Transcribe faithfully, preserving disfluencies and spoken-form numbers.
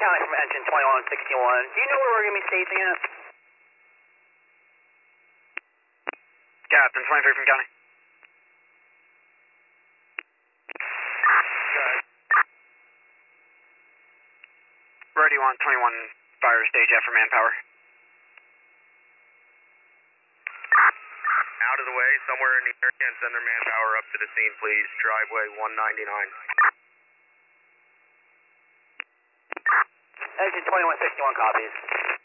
County from engine twenty-one sixty-one. Do you know where we're going to be staging at? Captain, twenty-three from County. Where do you want twenty-one fire stage at for manpower? Out of the way, somewhere in the area, and send their manpower up to the scene, please. Driveway one ninety-nine. Engine twenty-one sixty-one copies.